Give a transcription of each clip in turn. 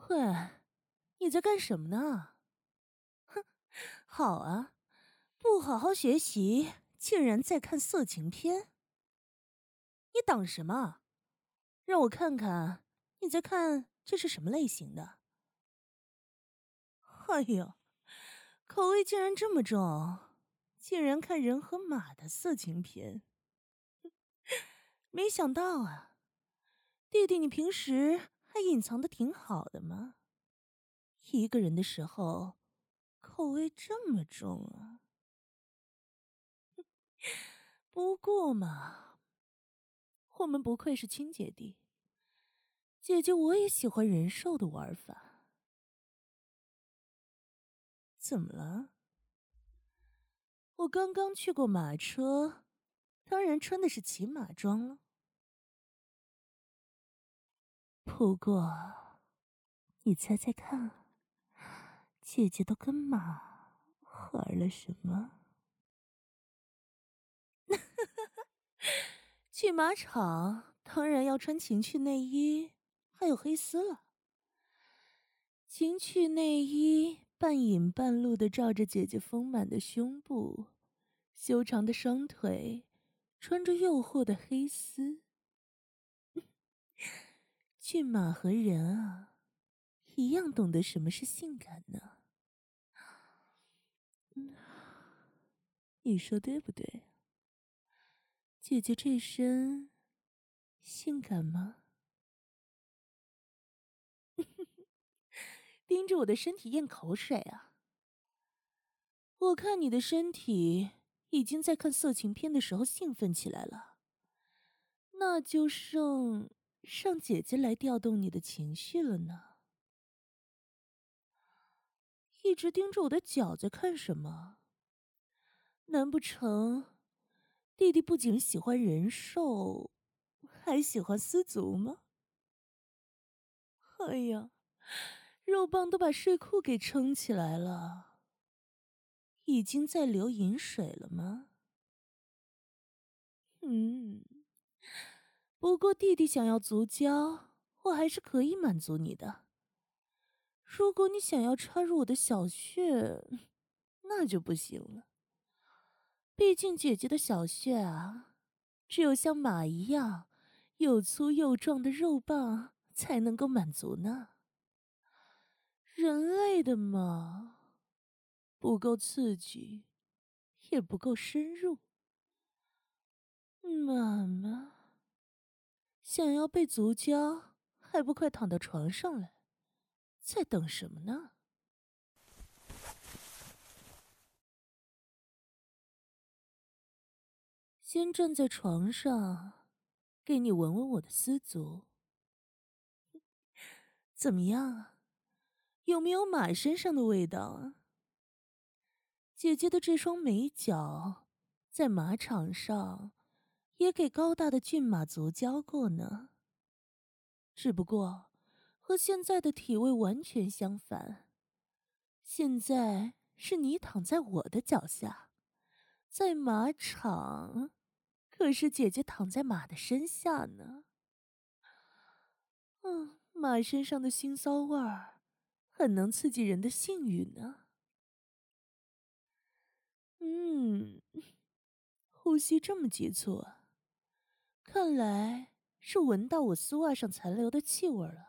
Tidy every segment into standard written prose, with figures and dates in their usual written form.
喂，你在干什么呢？好啊，不好好学习，竟然在看色情片，你等什么？让我看看你在看这是什么类型的。哎呦，口味竟然这么重，竟然看人和马的色情片，没想到啊，弟弟，你平时还隐藏的挺好的嘛，一个人的时候，口味这么重啊。不过嘛，我们不愧是亲姐弟，姐姐我也喜欢人兽的玩法。怎么了？我刚刚去过马车，当然穿的是骑马装了。不过，你猜猜看，姐姐都跟马玩了什么？去马场当然要穿情趣内衣，还有黑丝了。情趣内衣半隐半露的罩着姐姐丰满的胸部，修长的双腿，穿着诱惑的黑丝。骏马和人啊，一样懂得什么是性感呢？你说对不对？姐姐这身性感吗？盯着我的身体咽口水啊！我看你的身体已经在看色情片的时候兴奋起来了，那就剩让姐姐来调动你的情绪了呢。一直盯着我的脚在看什么？难不成弟弟不仅喜欢人兽，还喜欢丝足吗？哎呀，肉棒都把睡裤给撑起来了，已经在流饮水了吗？嗯，不过弟弟想要足交，我还是可以满足你的。如果你想要插入我的小穴，那就不行了。毕竟姐姐的小穴啊，只有像马一样又粗又壮的肉棒才能够满足呢。人类的嘛，不够刺激，也不够深入。妈妈，想要被足交，还不快躺到床上来？在等什么呢？先站在床上，给你闻闻我的丝足，怎么样啊？有没有马身上的味道啊？姐姐的这双美脚，在马场上也给高大的骏马足交过呢。只不过和现在的体位完全相反，现在是你躺在我的脚下，在马场，可是姐姐躺在马的身下呢。马身上的腥骚味儿，很能刺激人的性欲呢。嗯，呼吸这么急促啊，看来是闻到我丝袜上残留的气味了。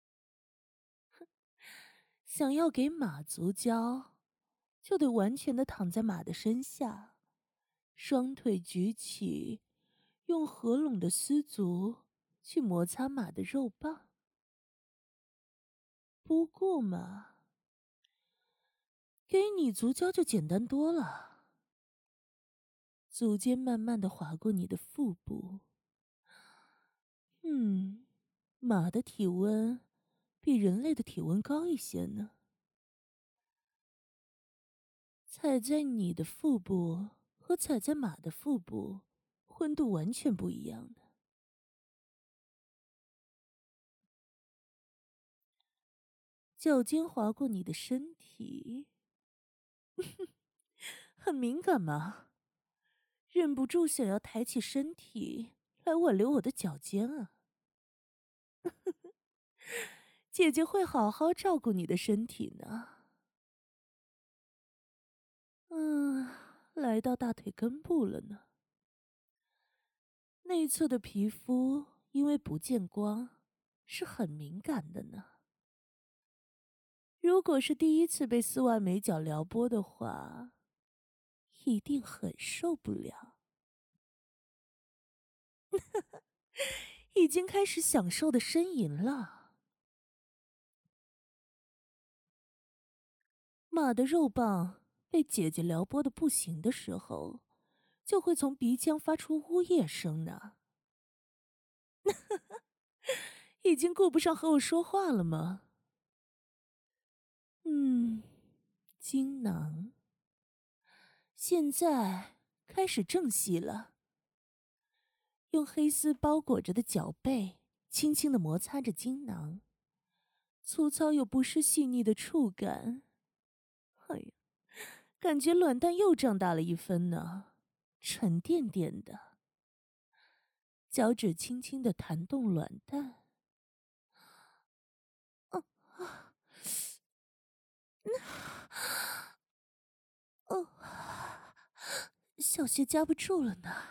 想要给马足交，就得完全的躺在马的身下，双腿举起，用合拢的丝足去摩擦马的肉棒。不过嘛，给你足交就简单多了，足尖慢慢的划过你的腹部。马的体温比人类的体温高一些呢。踩在你的腹部和踩在马的腹部，温度完全不一样的。脚尖划过你的身体，很敏感吗？忍不住想要抬起身体来挽留我的脚尖啊！ 姐姐会好好照顾你的身体呢。来到大腿根部了呢。内侧的皮肤因为不见光，是很敏感的呢。如果是第一次被丝袜美脚撩拨的话，一定很受不了。已经开始享受的呻吟了。马的肉棒被姐姐撩拨的不行的时候，就会从鼻腔发出呜咽声呢。已经顾不上和我说话了吗？精囊。现在开始正戏了。用黑丝包裹着的脚背轻轻地摩擦着精囊，粗糙又不失细腻的触感。哎呀，感觉卵蛋又长大了一分呢，沉甸甸的。脚趾轻轻地弹动卵蛋。小穴夹不住了呢，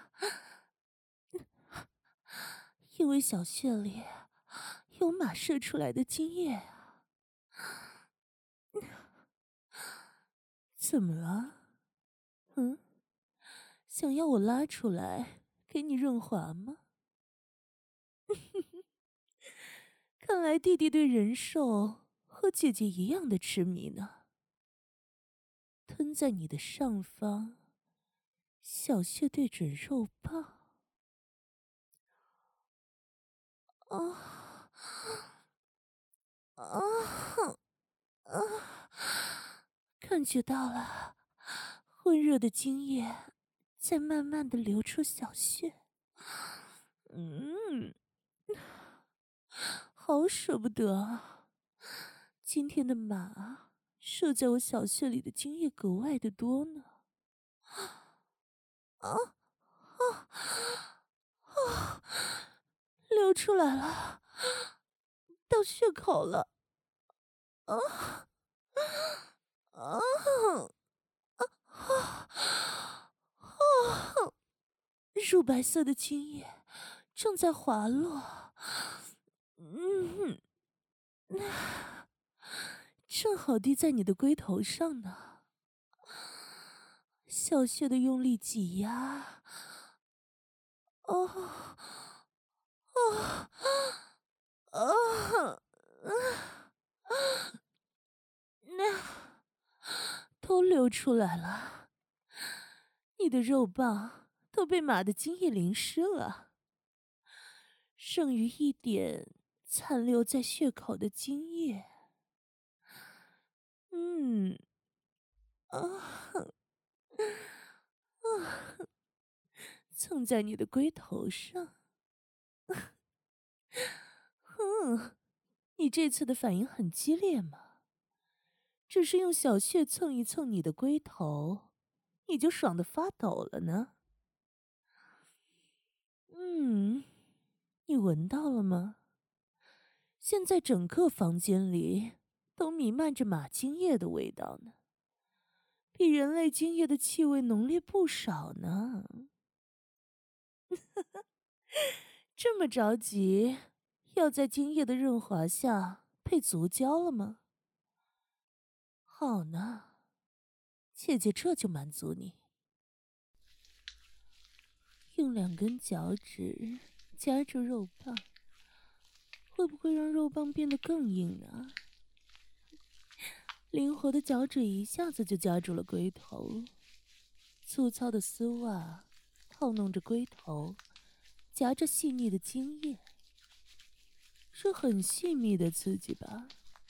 因为小穴里有马射出来的精液啊。怎么了？想要我拉出来给你润滑吗？看来弟弟对人兽和姐姐一样的痴迷呢。吞在你的上方，小穴对准肉棒。感觉到了，温热的精液在慢慢的流出小穴。好舍不得啊！今天的马射在我小穴里的精液格外的多呢。流出来了，到血口了。乳白色的精液正在滑落。正好滴在你的龟头上呢。小穴的用力挤压。都流出来了。你的肉棒都被马的精液淋湿了，剩余一点残留在血口的精液。蹭在你的龟头上。你这次的反应很激烈嘛？只是用小穴蹭一蹭你的龟头，你就爽得发抖了呢。你闻到了吗？现在整个房间里都弥漫着马精液的味道呢，比人类精液的气味浓烈不少呢。这么着急，要在精液的润滑下配足胶了吗？好呢，姐姐这就满足你。用2根脚趾夹住肉棒，会不会让肉棒变得更硬呢？灵活的脚趾一下子就夹住了龟头，粗糙的丝袜套弄着龟头，夹着细腻的精液，是很细密的刺激吧？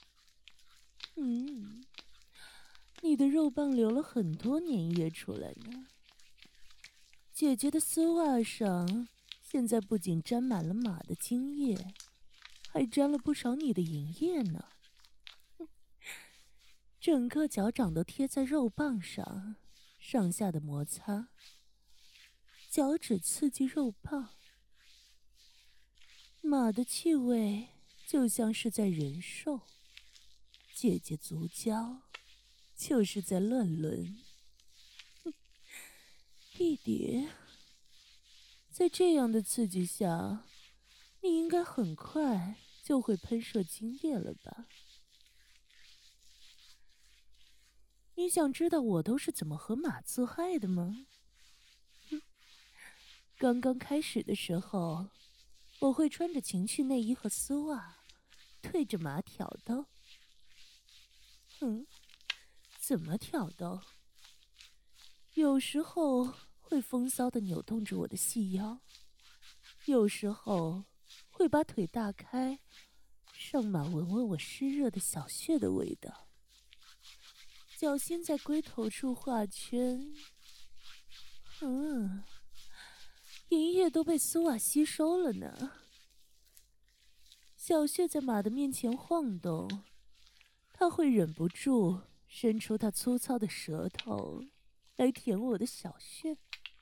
你的肉棒流了很多粘液出来呢。姐姐的丝袜上现在不仅沾满了马的精液，还沾了不少你的银液呢。整个脚掌都贴在肉棒上，上下的摩擦，脚趾刺激肉棒，马的气味就像是在人兽，姐姐足交就是在乱伦。弟弟，在这样的刺激下，你应该很快就会喷射精液了吧？你想知道我都是怎么和马自害的吗？刚刚开始的时候，我会穿着情趣内衣和丝袜，对着马挑逗。怎么挑逗？有时候会风骚地扭动着我的细腰，有时候会把腿大开，上马闻闻我湿热的小穴的味道，脚心在龟头处画圈。银液都被丝袜吸收了呢。小穴在马的面前晃动，他会忍不住伸出他粗糙的舌头来舔我的小穴。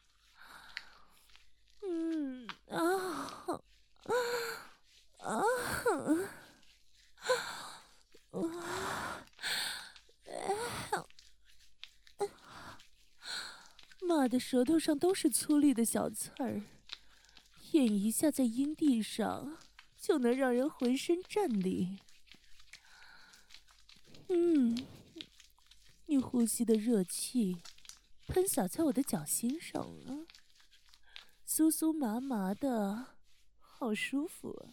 马的舌头上都是粗粝的小刺儿，舔一下在阴蒂上，就能让人浑身战栗。你呼吸的热气喷洒在我的脚心上了，酥酥麻麻的，好舒服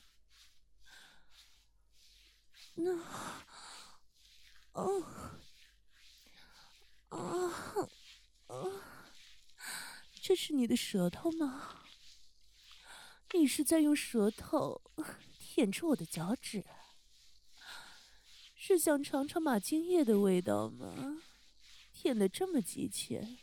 这是你的舌头吗？你是在用舌头舔着我的脚趾？是想尝尝马精液的味道吗？舔得这么急切。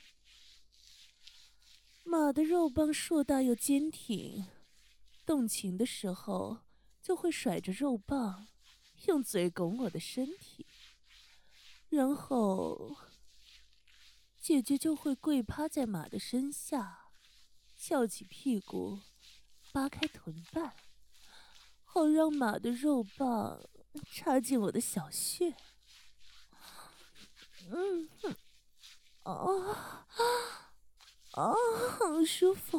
马的肉棒硕大又坚挺，动情的时候就会甩着肉棒，用嘴拱我的身体，然后姐姐就会跪趴在马的身下，翘起屁股，扒开臀瓣，好让马的肉棒插进我的小穴。好舒服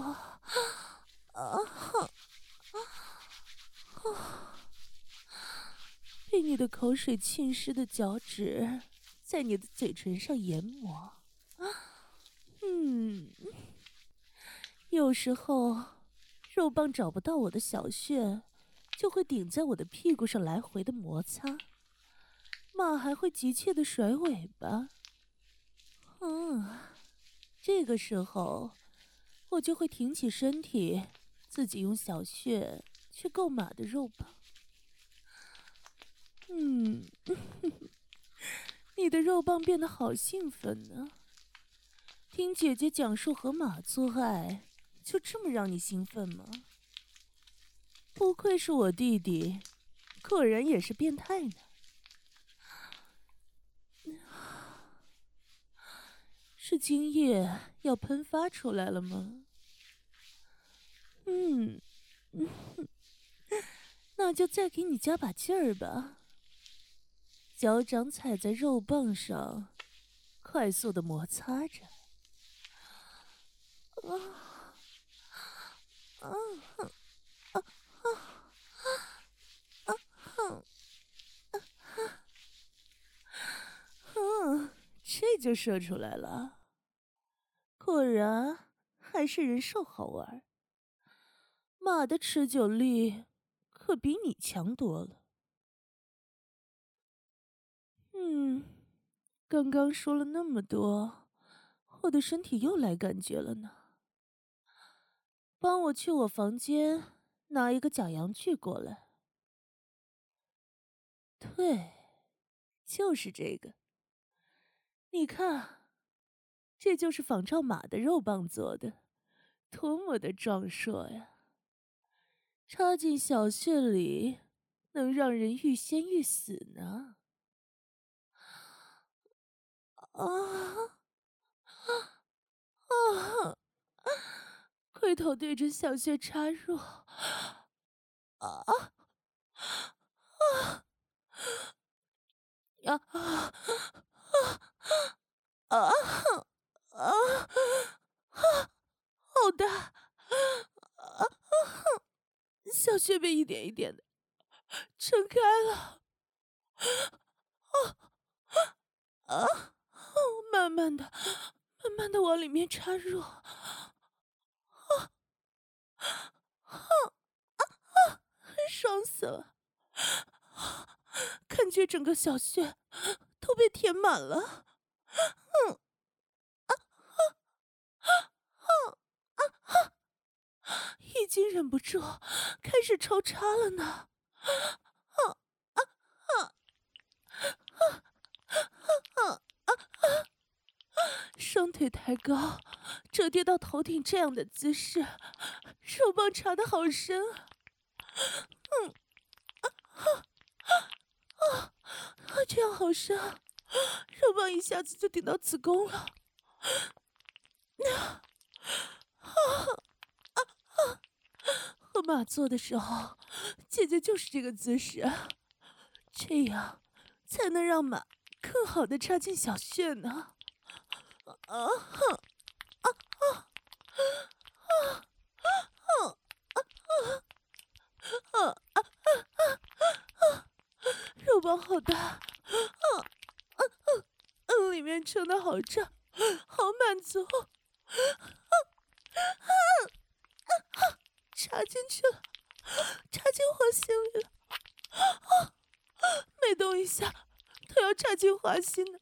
被你的口水浸湿的脚趾在你的嘴唇上研磨。有时候肉棒找不到我的小穴，就会顶在我的屁股上来回的摩擦，马还会急切的甩尾巴。这个时候我就会挺起身体，自己用小穴去够马的肉棒。你的肉棒变得好兴奋呢。听姐姐讲述和马做爱，就这么让你兴奋吗？不愧是我弟弟，果然也是变态呢。是精液要喷发出来了吗？那就再给你加把劲儿吧。脚掌踩在肉棒上，快速的摩擦着。这就射出来了。果然还是人兽好玩。马的持久力可比你强多了。刚刚说了那么多，我的身体又来感觉了呢。帮我去我房间拿一个假阳具过来。对，就是这个。你看，这就是仿照马的肉棒做的，多么的壮硕呀！插进小穴里，能让人欲仙欲死呢。龟头对着小穴插入， 被一点一点的撑开了。啊！慢慢的往里面插入。爽死了！感觉整个小穴都被填满了。已经忍不住开始抽插了呢。双腿抬高，折叠到头顶这样的姿势，肉棒插得好深啊！这样好深啊！肉棒一下子就顶到子宫了。和马做的时候，姐姐就是这个姿势，这样才能让马更好的插进小穴呢。肉棒好大，里面撑得好胀，好满足。插进去了，插进花心里了。每动一下都要插进花心呢。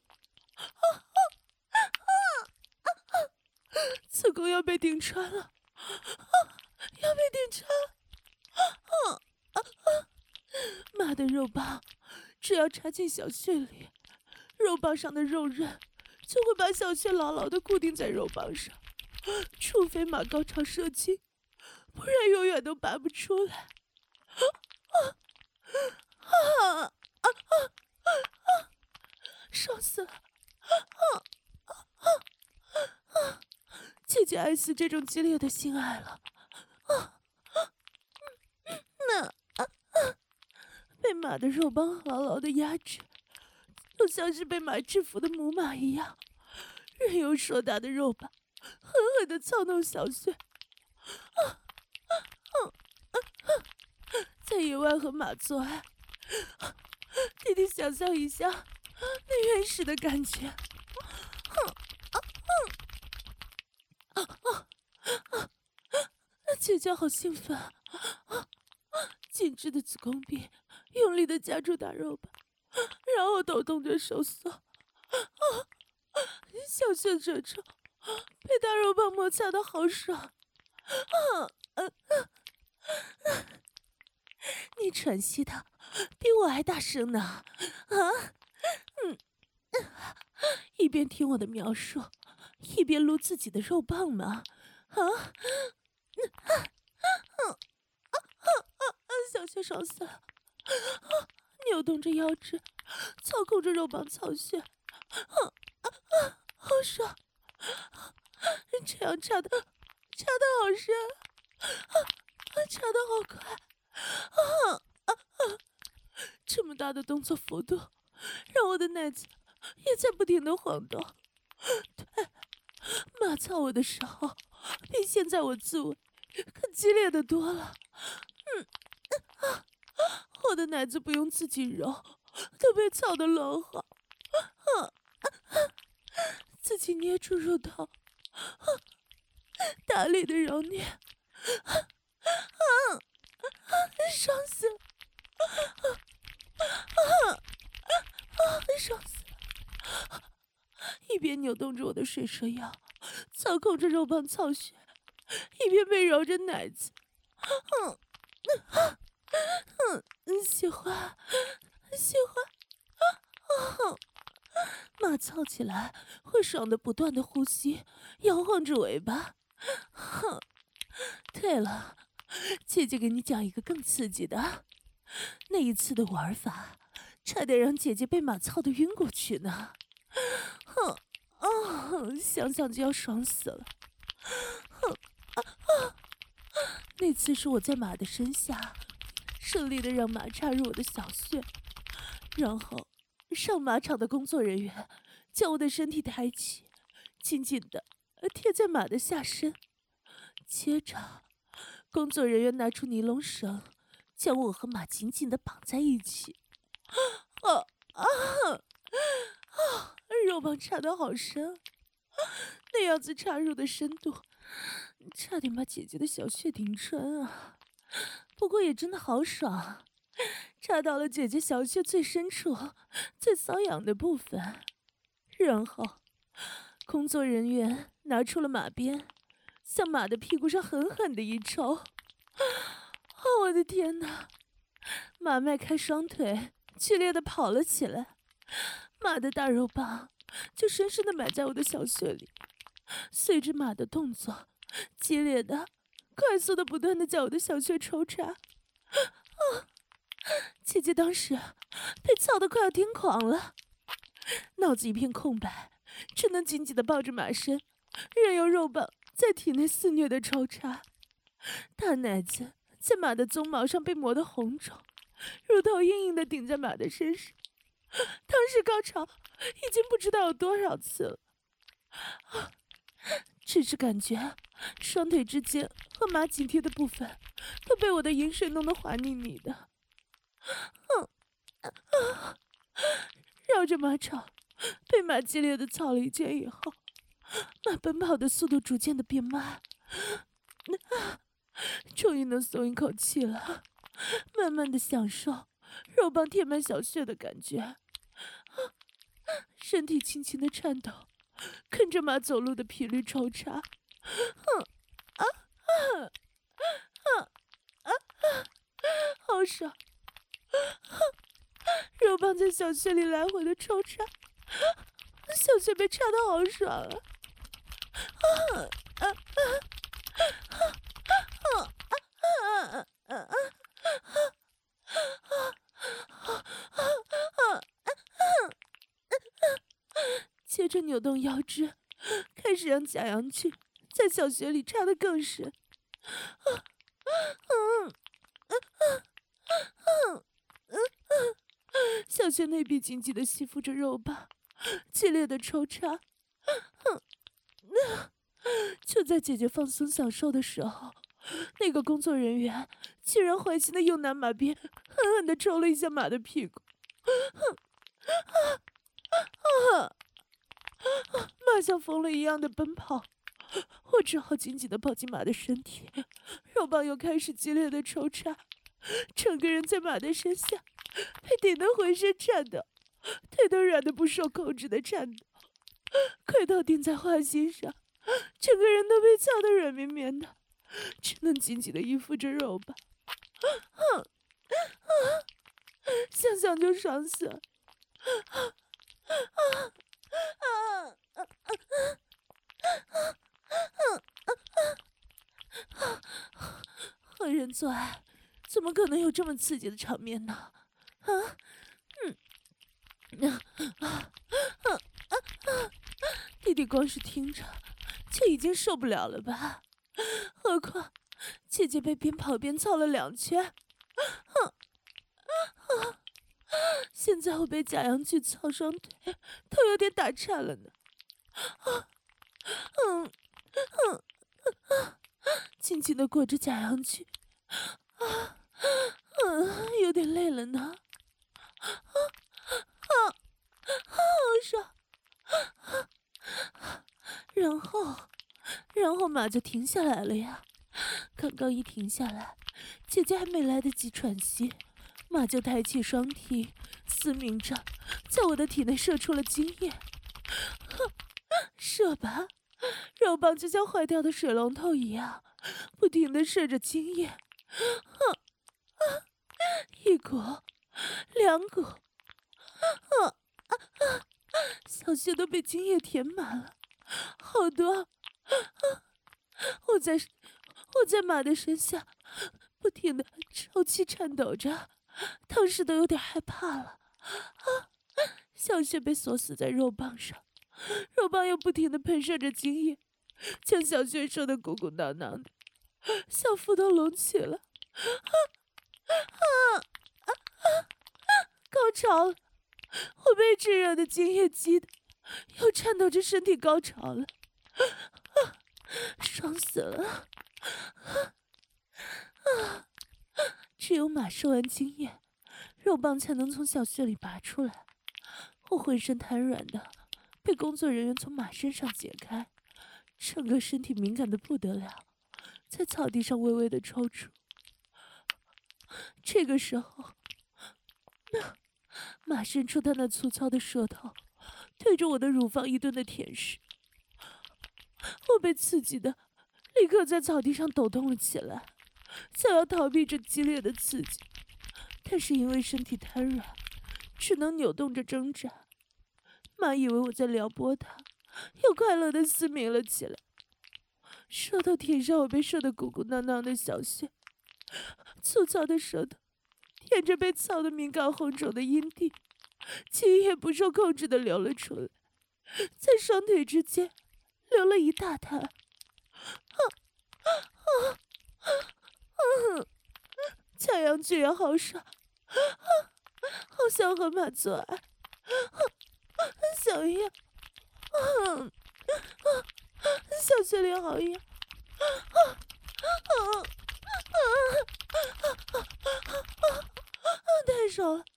子宫要被顶穿了，要被顶穿了。妈的肉棒，只要插进小穴里，肉棒上的肉刃就会把小穴牢牢地固定在肉棒上，除非马高潮射精，不然永远都拔不出来。爽死了！姐姐爱死这种激烈的性爱了。被马的肉棒牢牢的压制，就像是被马制服的母马一样，任由硕大的肉棒狠狠地操弄小穴。在野外和马做爱，弟弟想象一下那原始的感觉。姐姐好兴奋啊！紧致的子宫壁用力地夹住大肉棒，然后抖动着收缩。小穴褶皱被大肉棒摩擦得好爽。你喘息的比我还大声呢！一边听我的描述，一边撸自己的肉棒吗？小穴爽死了！扭动着腰肢，操控着肉棒操穴，好爽！这样插的好深，插的好快！这么大的动作幅度，让我的奶子也在不停的晃动。对，马操我的时候，比现在我自慰可激烈的多了。我的奶子不用自己揉，都被操得老好。自己捏住乳头，大力的揉捏，爽死了！爽死了！一边扭动着我的水蛇腰，操控着肉棒操穴，一边被揉着奶子。喜欢。马操起来会爽得不断的呼吸，摇晃着尾巴。对了，姐姐给你讲一个更刺激的。那一次的玩法，差点让姐姐被马操得晕过去呢。想想就要爽死了。那次是我在马的身下，顺利的让马插入我的小穴，然后上马场的工作人员将我的身体抬起，紧紧的贴在马的下身。接着，工作人员拿出尼龙绳， 将我和马紧紧地绑在一起。肉棒插得好深，那样子插入的深度，差点把姐姐的小穴顶穿啊！不过也真的好爽，插到了姐姐小穴最深处、最瘙痒的部分。然后，工作人员拿出了马鞭，向马的屁股上狠狠的一抽。我的天哪！马迈开双腿，剧烈的跑了起来，马的大肉棒就深深的埋在我的小穴里。随着马的动作，激烈的、快速的、不断的在我的小穴抽插。姐姐当时被操得快要癫狂了，脑子一片空白，只能紧紧的抱着马身，任由肉棒在体内肆虐的抽插。大奶子在马的鬃毛上被磨得红肿，乳头硬硬的顶在马的身上。当时高潮已经不知道有多少次了，只是感觉双腿之间和马紧贴的部分都被我的饮水弄得滑腻腻的。绕着马场被马激烈的操了一圈以后，马奔跑的速度逐渐的变慢，终于能松一口气了，慢慢的享受肉棒填满小穴的感觉。身体轻轻的颤抖，跟着马走路的频率抽插。好爽！肉棒在小穴里来回的抽插，小穴被插得好爽啊！接着扭动腰肢，开始让假阳具在小穴里插得更深。小穴内壁紧紧地吸附着肉棒，激烈的抽插。就在姐姐放松享受的时候，那个工作人员居然坏心的又拿马鞭狠狠地抽了一下马的屁股。马像疯了一样的奔跑，我只好紧紧地抱紧马的身体，肉棒又开始激烈的抽插，整个人在马的身下被顶得浑身颤抖，腿都软得不受控制的颤抖，快头顶在花心上，整个人都被操得软绵绵的，只能紧紧地依附着肉棒。想想就爽死了。和人做爱怎么可能有这么刺激的场面呢？弟弟光是听着就已经受不了了吧，何况姐姐被边跑边操了2圈。现在我被假阳具操双腿都有点打颤了呢。紧紧地裹着假阳具，有点累了呢。好爽！然后马就停下来了呀。刚刚一停下来，姐姐还没来得及喘息，马就抬起双臂，嘶鸣着在我的体内射出了精液。射吧，肉棒就像坏掉的水龙头一样，不停地射着精液。1股2股，小穴都被精液填满了，好多。我在马的身下不停地抽泣颤抖着，当时都有点害怕了。小穴被锁死在肉棒上，肉棒又不停地喷射着精液，将小穴射得鼓鼓囊囊的，小腹都隆起了。高潮了！我被炙热的精液激得又颤抖着身体高潮了，爽死了！ 只有马受完经验，肉棒才能从小穴里拔出来。我浑身瘫软的，被工作人员从马身上解开，整个身体敏感的不得了，在草地上微微的抽搐。这个时候，马伸出他那粗糙的舌头，对着我的乳房一顿的舔舐。我被刺激的，立刻在草地上抖动了起来，想要逃避这激烈的刺激，但是因为身体瘫软，只能扭动着挣扎。马以为我在撩拨他，又快乐地嘶鸣了起来，舌头舔上我被射得鼓鼓囊囊的小穴，粗糙的舌头舔着被操得敏感红肿的阴蒂，精液不受控制地流了出来，在双腿之间流了一大滩。强阳居然好爽，好想和马做爱，想要，小穴里好痒，太爽了，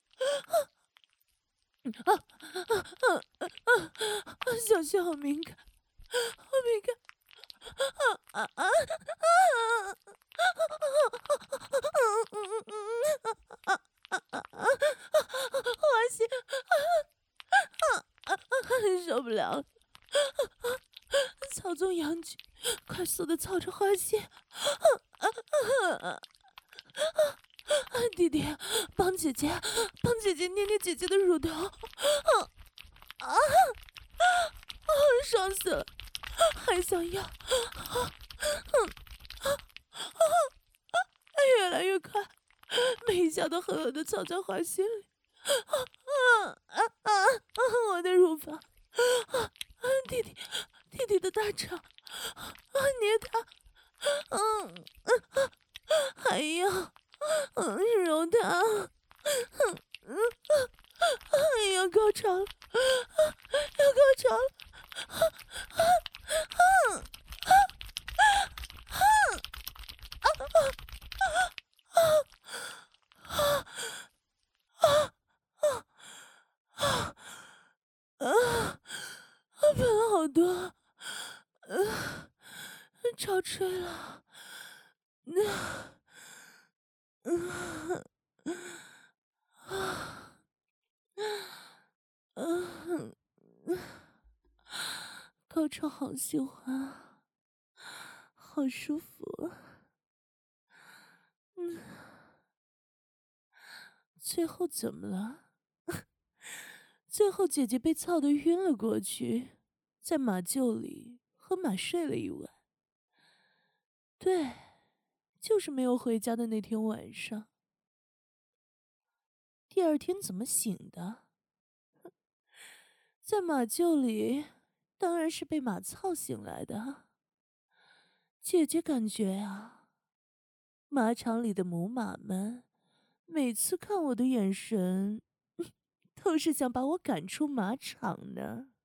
小穴好敏感，好敏感。花心，受不了了！操纵阳具，快速的操着花心。弟弟，帮姐姐捏捏姐姐的乳头。爽死了，还想要。越来越快，每一下都狠狠地操在花心里。我的乳房，弟弟的大肠，捏他，还要，揉他，要高潮了，要高潮了。喷了好多，超吹了，高潮好喜欢，好舒服。最后怎么了？最后姐姐被操得晕了过去，在马厩里和马睡了一晚。对，就是没有回家的那天晚上。第二天怎么醒的？在马厩里，当然是被马操醒来的。姐姐感觉啊，马场里的母马们每次看我的眼神，都是想把我赶出马场呢。